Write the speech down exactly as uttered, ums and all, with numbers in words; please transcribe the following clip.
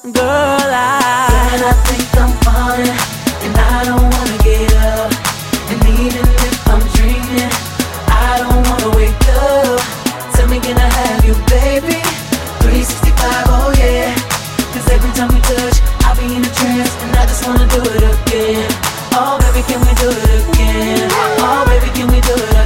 Girl, I Girl, I think I'm falling, and I don't wanna get up. And even if I'm dreaming, I don't wanna wake up. Tell me, can I have you, baby? three sixty-five, oh yeah. Cause every time we touch, I'll be in a trance, and I just wanna do it again. Oh baby, can we do it again? Oh baby, can we do it again?